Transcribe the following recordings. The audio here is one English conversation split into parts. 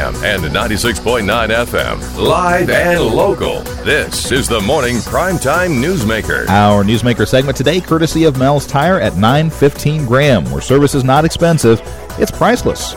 AM and 96.9 FM. Live and local. This is the Morning Primetime Newsmaker. Our Newsmaker segment today, courtesy of Mel's Tire at $9.15 Graham, where service is not expensive, it's priceless.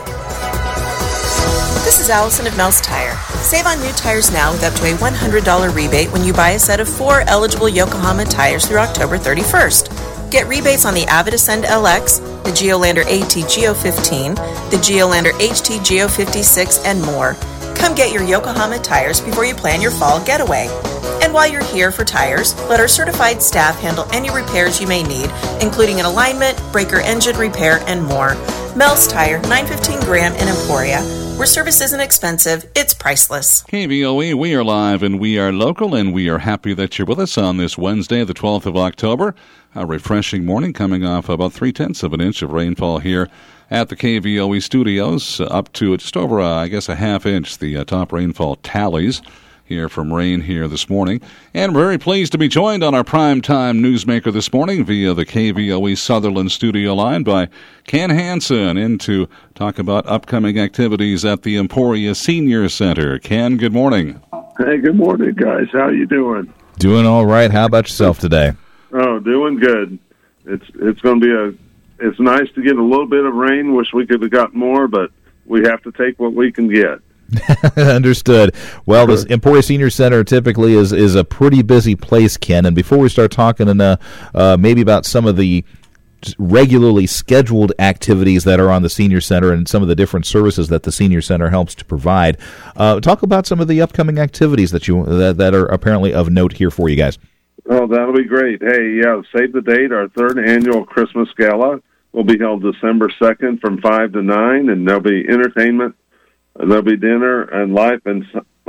This is Allison of Mel's Tire. Save on new tires now with up to a $100 rebate when you buy a set of 4 eligible Yokohama tires through October 31st. Get rebates on the Avid Ascend LX, the Geolandar AT Geo15, the Geolandar HT Geo56, and more. Come get your Yokohama tires before you plan your fall getaway. And while you're here for tires, let our certified staff handle any repairs you may need, including an alignment, breaker engine repair, and more. Mel's Tire, 915 Graham in Emporia, where service isn't expensive, it's priceless. KVOE, we are live and we are local, and we are happy that you're with us on this Wednesday, the 12th of October. A refreshing morning coming off about 0.3 of an inch of rainfall here at the KVOE studios, up to just over, a half inch, the top rainfall tallies here from rain here this morning. And we're very pleased to be joined on our primetime newsmaker this morning via the KVOE Sutherland studio line by Ken Hansen in to talk about upcoming activities at the Emporia Senior Center. Ken, good morning. Hey, good morning, guys. How you doing? Doing all right. How about yourself today? Oh, doing good. It's going to be it's nice to get a little bit of rain. Wish we could have got more, but we have to take what we can get. Understood. Well, this Emporia Senior Center typically is a pretty busy place, Ken. And before we start talking maybe about some of the regularly scheduled activities that are on the Senior Center and some of the different services that the Senior Center helps to provide, talk about some of the upcoming activities that are apparently of note here for you guys. Oh, that'll be great. Hey, yeah, save the date. Our third annual Christmas Gala will be held December 2nd from 5 to 9, and there'll be entertainment. There'll be dinner and live and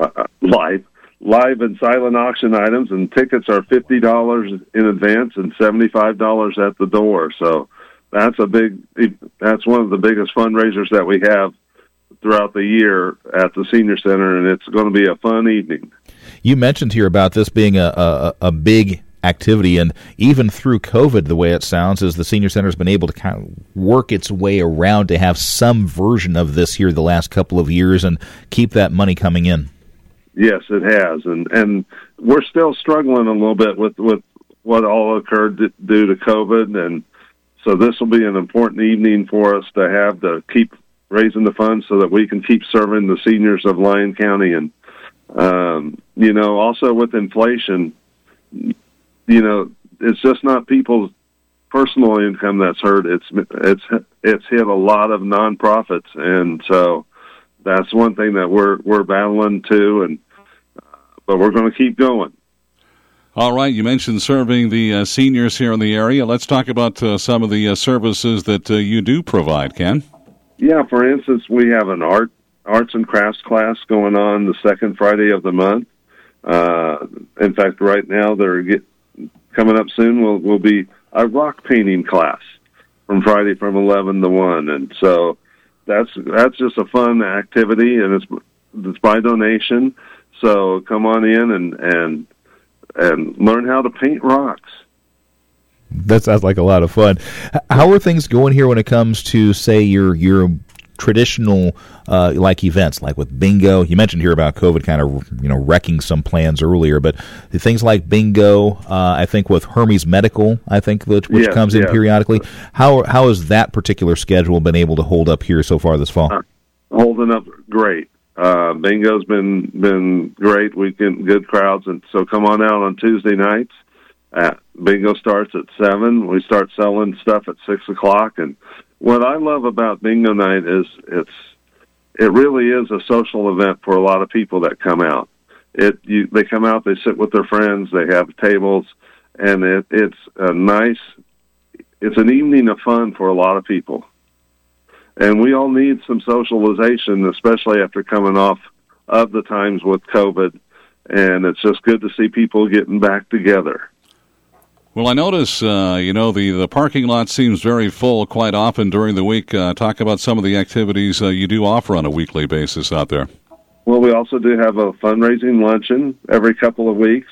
silent auction items, and tickets are $50 in advance and $75 at the door. So that's one of the biggest fundraisers that we have throughout the year at the Senior Center, and it's going to be a fun evening. You mentioned here about this being a big activity, and even through COVID, the way it sounds is the Senior Center has been able to kind of work its way around to have some version of this here the last couple of years and keep that money coming in. Yes, it has, and we're still struggling a little bit with what all occurred due to COVID, and so this will be an important evening for us to have to keep raising the funds so that we can keep serving the seniors of Lyon County. And also with inflation, it's just not people's personal income that's hurt. It's hit a lot of nonprofits, and so that's one thing that we're battling too. But we're going to keep going. All right, you mentioned serving the seniors here in the area. Let's talk about some of the services that you do provide, Ken. Yeah, for instance, we have an arts and crafts class going on the second Friday of the month. In fact, right now coming up soon will be a rock painting class from Friday from 11 to 1, and so that's just a fun activity, and it's by donation. So come on in and learn how to paint rocks. That sounds like a lot of fun. How are things going here when it comes to, say, your traditional events, like with bingo? You mentioned here about COVID kind of wrecking some plans earlier, but things like bingo, I think with Hermes Medical, which comes in periodically. How has that particular schedule been able to hold up here so far this fall? Holding up great. Bingo's been great. We get good crowds, and so come on out on Tuesday nights. Bingo starts at 7. We start selling stuff at 6 o'clock, and what I love about bingo night is it really is a social event for a lot of people that come out. They come out, they sit with their friends, they have tables, and it's an evening of fun for a lot of people. And we all need some socialization, especially after coming off of the times with COVID, and it's just good to see people getting back together. Well, I notice, the parking lot seems very full quite often during the week. Talk about some of the activities you do offer on a weekly basis out there. Well, we also do have a fundraising luncheon every couple of weeks.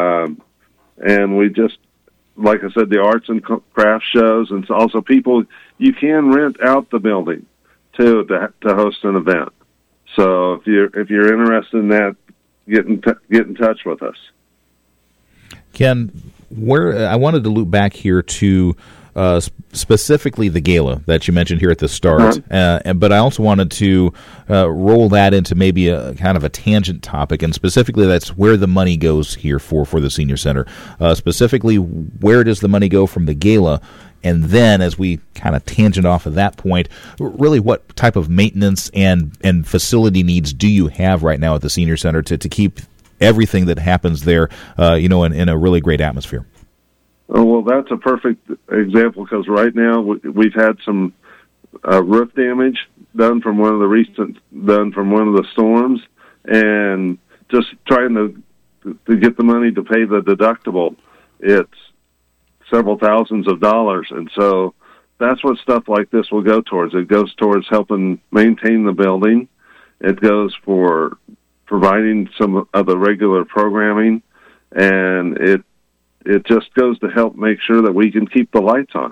And we just, like I said, the arts and crafts shows, and also people, you can rent out the building, too, to host an event. So if you're interested in that, get in touch with us. Ken, where I wanted to loop back here to specifically the gala that you mentioned here at the start, but I also wanted to roll that into maybe a kind of a tangent topic, and specifically that's where the money goes here for the Senior Center. Specifically, where does the money go from the gala? And then, as we kind of tangent off of that point, really what type of maintenance and facility needs do you have right now at the Senior Center to keep everything that happens there, in a really great atmosphere? Oh, well, that's a perfect example because right now we've had some roof damage done from one of the storms, and just trying to get the money to pay the deductible, it's several thousands of dollars, and so that's what stuff like this will go towards. It goes towards helping maintain the building. It goes for providing some of the regular programming, and it just goes to help make sure that we can keep the lights on.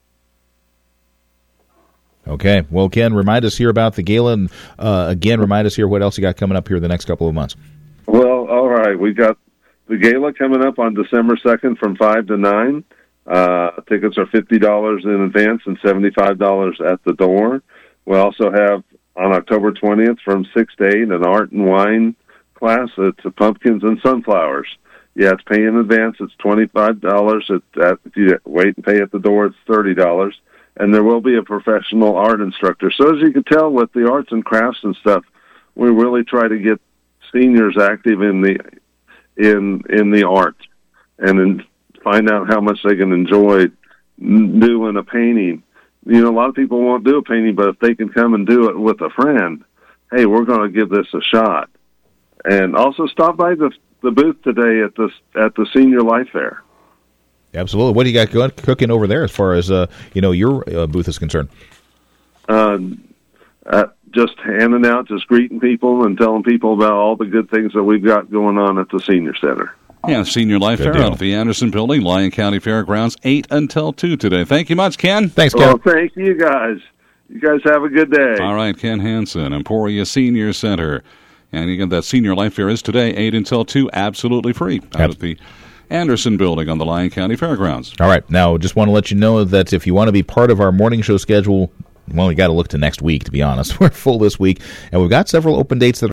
Okay. Well, Ken, remind us here about the gala, and again, remind us here what else you got coming up here the next couple of months. Well, all right. We've got the gala coming up on December 2nd from 5 to 9. Tickets are $50 in advance and $75 at the door. We also have on October 20th from 6 to 8 an art and wine class. It's pumpkins and sunflowers. You have to pay in advance. It's $25. If you wait and pay at the door, it's $30. And there will be a professional art instructor. So as you can tell with the arts and crafts and stuff, we really try to get seniors active in the arts and then find out how much they can enjoy doing a painting. A lot of people won't do a painting, but if they can come and do it with a friend, hey, we're going to give this a shot. And also stop by the booth today at the Senior Life Fair. Absolutely. What do you got cooking over there as far as your booth is concerned? Just handing out, just greeting people and telling people about all the good things that we've got going on at the Senior Center. Yeah, Senior Life Fair out at the Anderson Building, Lyon County Fairgrounds, 8 until 2 today. Thank you much, Ken. Thanks, Ken. Well, thank you, guys. You guys have a good day. All right, Ken Hansen, Emporia Senior Center. And again, that Senior Life Fair is today, 8 until 2, absolutely free, out at the Anderson Building on the Lyon County Fairgrounds. All right, now just want to let you know that if you want to be part of our morning show schedule, well, you got to look to next week, to be honest. We're full this week, and we've got several open dates that